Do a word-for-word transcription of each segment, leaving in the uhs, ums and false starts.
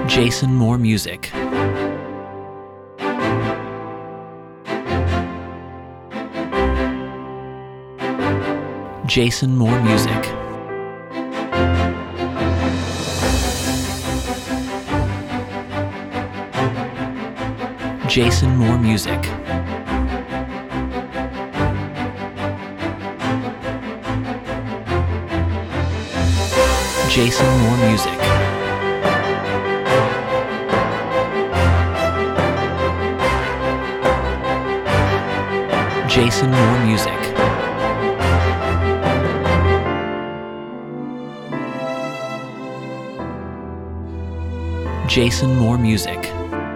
Jason Moore Music. Jason Moore Music. Jason Moore Music. Jason Moore Music. Jason Moore Music. Jason Moore Music.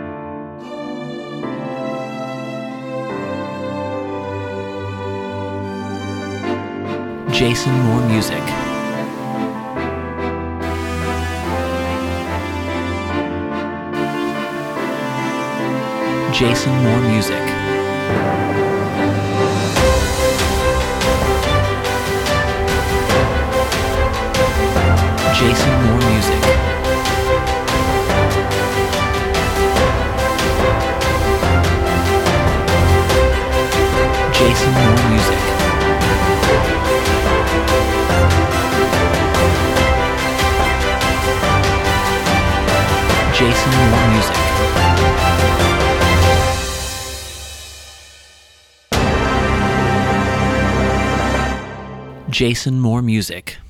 Jason Moore Music. Jason Moore Music. Jason Moore Music. Jason Moore Music. Jason Moore Music. Jason Moore Music.